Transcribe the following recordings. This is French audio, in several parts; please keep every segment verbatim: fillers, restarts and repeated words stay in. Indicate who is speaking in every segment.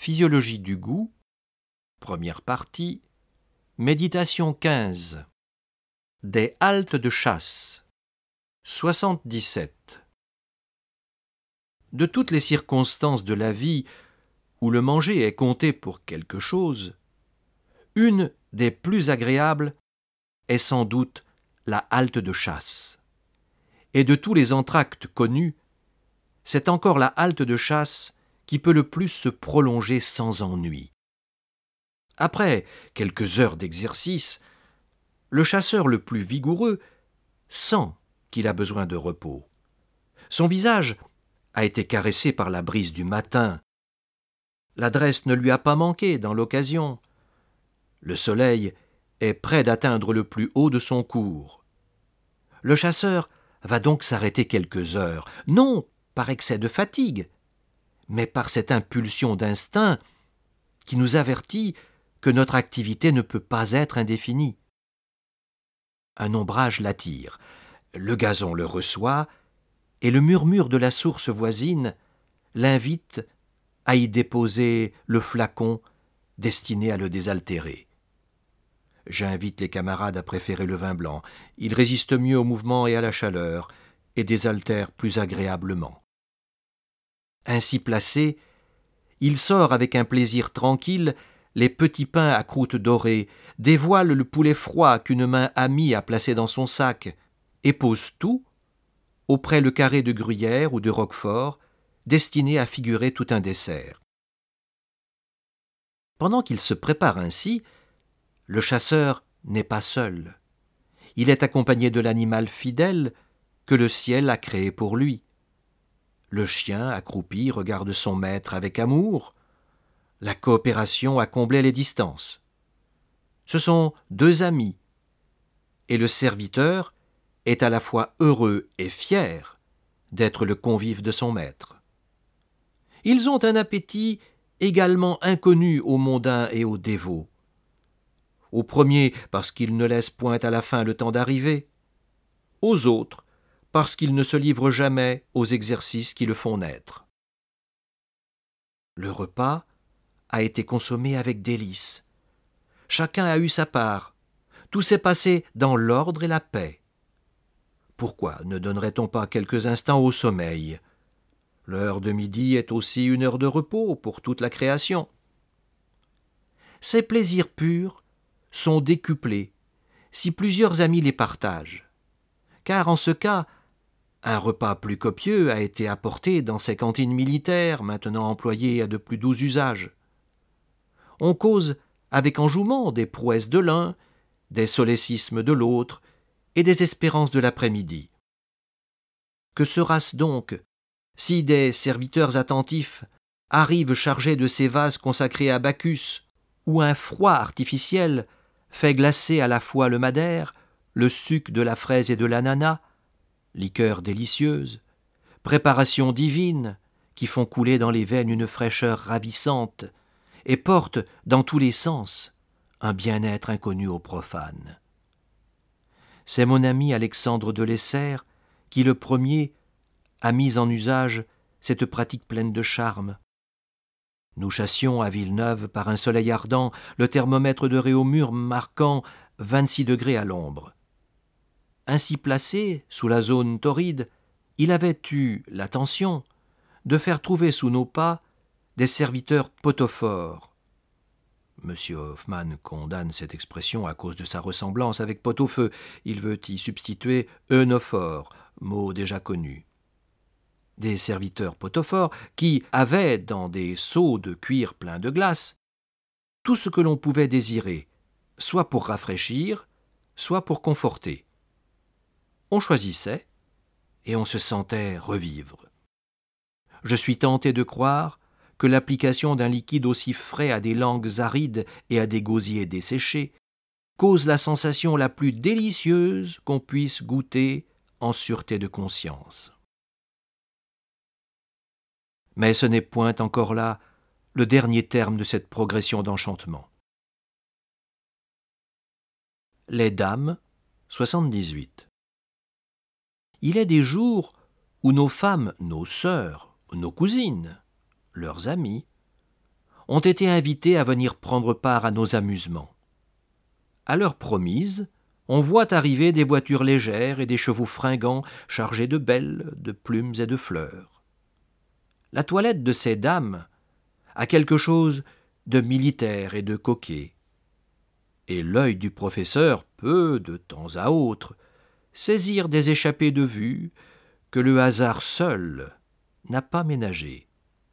Speaker 1: Physiologie du goût, première partie, méditation quinze. Des haltes de chasse. soixante-dix-sept. De toutes les circonstances de la vie où le manger est compté pour quelque chose, une des plus agréables est sans doute la halte de chasse. Et de tous les entr'actes connus, c'est encore la halte de chasse qui peut le plus se prolonger sans ennui. Après quelques heures d'exercice, le chasseur le plus vigoureux sent qu'il a besoin de repos. Son visage a été caressé par la brise du matin. L'adresse ne lui a pas manqué dans l'occasion. Le soleil est près d'atteindre le plus haut de son cours. Le chasseur va donc s'arrêter quelques heures, non par excès de fatigue, mais par cette impulsion d'instinct qui nous avertit que notre activité ne peut pas être indéfinie. Un ombrage l'attire, le gazon le reçoit, et le murmure de la source voisine l'invite à y déposer le flacon destiné à le désaltérer. J'invite les camarades à préférer le vin blanc. Il résiste mieux au mouvement et à la chaleur, et désaltère plus agréablement. Ainsi placé, il sort avec un plaisir tranquille les petits pains à croûte dorée, dévoile le poulet froid qu'une main amie a placé dans son sac, et pose tout auprès le carré de gruyère ou de roquefort, destiné à figurer tout un dessert. Pendant qu'il se prépare ainsi, le chasseur n'est pas seul. Il est accompagné de l'animal fidèle que le ciel a créé pour lui. Le chien, accroupi, regarde son maître avec amour. La coopération a comblé les distances. Ce sont deux amis, et le serviteur est à la fois heureux et fier d'être le convive de son maître. Ils ont un appétit également inconnu aux mondains et aux dévots. Aux premiers, parce qu'ils ne laissent point à la fin le temps d'arriver. Aux autres, parce qu'ils ne se livrent jamais aux exercices qui le font naître. Le repas a été consommé avec délice. Chacun a eu sa part. Tout s'est passé dans l'ordre et la paix. Pourquoi ne donnerait-on pas quelques instants au sommeil ? L'heure de midi est aussi une heure de repos pour toute la création. Ces plaisirs purs sont décuplés si plusieurs amis les partagent, car en ce cas, un repas plus copieux a été apporté dans ces cantines militaires, maintenant employées à de plus doux usages. On cause avec enjouement des prouesses de l'un, des solécismes de l'autre et des espérances de l'après-midi. Que sera-ce donc si des serviteurs attentifs arrivent chargés de ces vases consacrés à Bacchus, où un froid artificiel fait glacer à la fois le madère, le suc de la fraise et de l'ananas, liqueurs délicieuses, préparations divines qui font couler dans les veines une fraîcheur ravissante et portent dans tous les sens un bien-être inconnu aux profanes. C'est mon ami Alexandre de Lesseps qui, le premier, a mis en usage cette pratique pleine de charme. Nous chassions à Villeneuve par un soleil ardent, le thermomètre de Réaumur marquant vingt-six degrés à l'ombre. Ainsi placé, sous la zone torride, il avait eu l'attention de faire trouver sous nos pas des serviteurs potophores. M. Hoffmann condamne cette expression à cause de sa ressemblance avec pot-au-feu. Il veut y substituer œnophore, mot déjà connu. Des serviteurs potophores qui avaient, dans des seaux de cuir pleins de glace, tout ce que l'on pouvait désirer, soit pour rafraîchir, soit pour conforter. On choisissait, et on se sentait revivre. Je suis tenté de croire que l'application d'un liquide aussi frais à des langues arides et à des gosiers desséchés cause la sensation la plus délicieuse qu'on puisse goûter en sûreté de conscience. Mais ce n'est point encore là le dernier terme de cette progression d'enchantement. Les dames, soixante-dix-huit. Il est des jours où nos femmes, nos sœurs, nos cousines, leurs amies, ont été invités à venir prendre part à nos amusements. À l'heure promise, on voit arriver des voitures légères et des chevaux fringants chargés de belles, de plumes et de fleurs. La toilette de ces dames a quelque chose de militaire et de coquet. Et l'œil du professeur peut, de temps à autre, saisir des échappées de vue que le hasard seul n'a pas ménagées.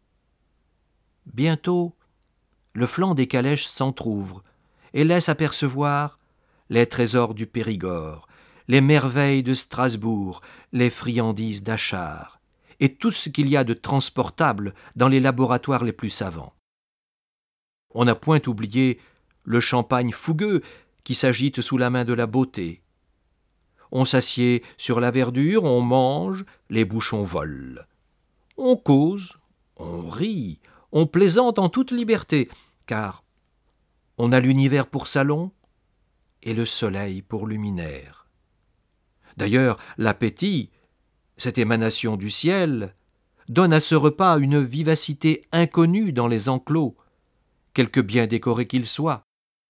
Speaker 1: Bientôt, le flanc des calèches s'entr'ouvre et laisse apercevoir les trésors du Périgord, les merveilles de Strasbourg, les friandises d'Achard, et tout ce qu'il y a de transportable dans les laboratoires les plus savants. On n'a point oublié le champagne fougueux qui s'agite sous la main de la beauté. On s'assied sur la verdure, on mange, les bouchons volent. On cause, on rit, on plaisante en toute liberté, car on a l'univers pour salon et le soleil pour luminaire. D'ailleurs, l'appétit, cette émanation du ciel, donne à ce repas une vivacité inconnue dans les enclos, quelque bien décoré qu'il soit.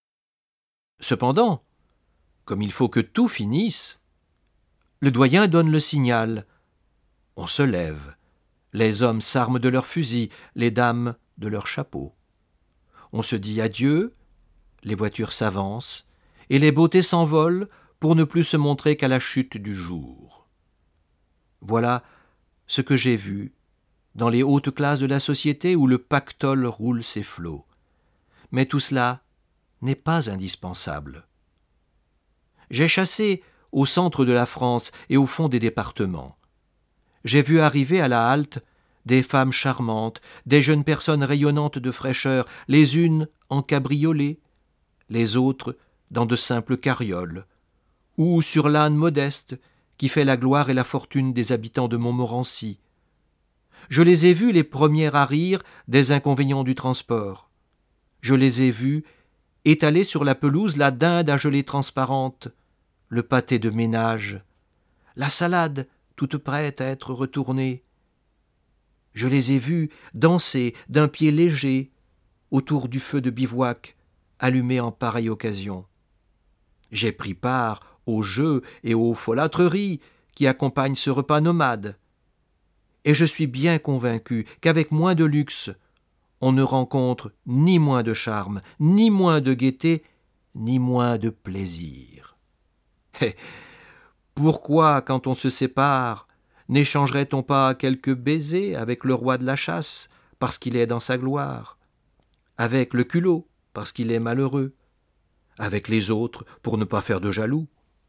Speaker 1: Cependant, comme il faut que tout finisse, le doyen donne le signal. On se lève. Les hommes s'arment de leurs fusils, les dames de leurs chapeaux. On se dit adieu, les voitures s'avancent, et les beautés s'envolent pour ne plus se montrer qu'à la chute du jour. Voilà ce que j'ai vu dans les hautes classes de la société où le pactole roule ses flots. Mais tout cela n'est pas indispensable. J'ai chassé au centre de la France et au fond des départements. J'ai vu arriver à la halte des femmes charmantes, des jeunes personnes rayonnantes de fraîcheur, les unes en cabriolet, les autres dans de simples carrioles, ou sur l'âne modeste qui fait la gloire et la fortune des habitants de Montmorency. Je les ai vues les premières à rire des inconvénients du transport. Je les ai vues étaler sur la pelouse la dinde à gelée transparente, le pâté de ménage, la salade toute prête à être retournée. Je les ai vues danser d'un pied léger autour du feu de bivouac allumé en pareille occasion. J'ai pris part aux jeux et aux folâtreries qui accompagnent ce repas nomade. Et je suis bien convaincu qu'avec moins de luxe, on ne rencontre ni moins de charme, ni moins de gaieté, ni moins de plaisir. Eh, pourquoi, quand on se sépare, n'échangerait-on pas quelques baisers avec le roi de la chasse, parce qu'il est dans sa gloire, avec le culot, parce qu'il est malheureux, avec les autres, pour ne pas faire de jaloux?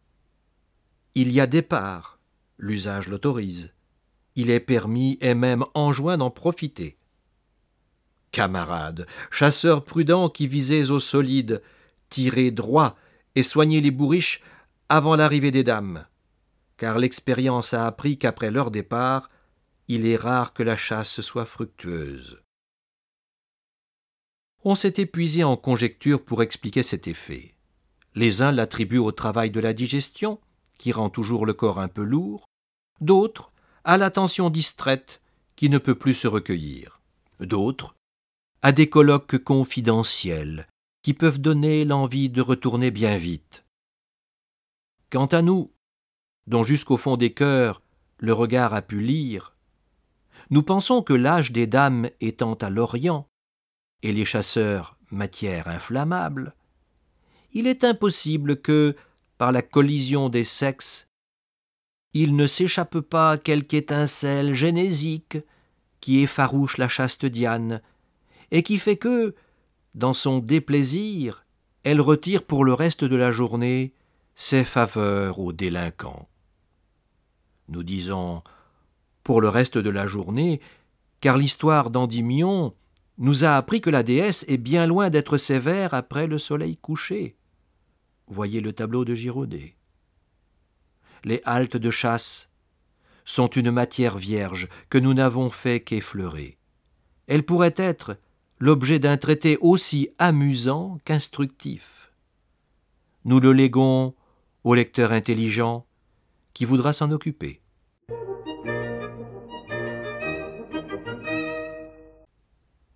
Speaker 1: Il y a départ, l'usage l'autorise. Il est permis et même enjoint d'en profiter. Camarades, chasseurs prudents qui visez au solide, tirez droit et soignez les bourriches avant l'arrivée des dames, car l'expérience a appris qu'après leur départ, il est rare que la chasse soit fructueuse. On s'est épuisé en conjectures pour expliquer cet effet. Les uns l'attribuent au travail de la digestion, qui rend toujours le corps un peu lourd, d'autres à l'attention distraite, qui ne peut plus se recueillir, d'autres à des colloques confidentiels, qui peuvent donner l'envie de retourner bien vite. Quant à nous, dont jusqu'au fond des cœurs le regard a pu lire, nous pensons que l'âge des dames étant à l'Orient, et les chasseurs matière inflammable, il est impossible que, par la collision des sexes, il ne s'échappe pas quelque étincelle génésique qui effarouche la chaste Diane, et qui fait que, dans son déplaisir, elle retire pour le reste de la journée ses faveurs aux délinquants. Nous disons « pour le reste de la journée », car l'histoire d'Endymion nous a appris que la déesse est bien loin d'être sévère après le soleil couché. Voyez le tableau de Girodet. Les haltes de chasse sont une matière vierge que nous n'avons fait qu'effleurer. Elles pourraient être l'objet d'un traité aussi amusant qu'instructif. Nous le léguons au lecteur intelligent qui voudra s'en occuper.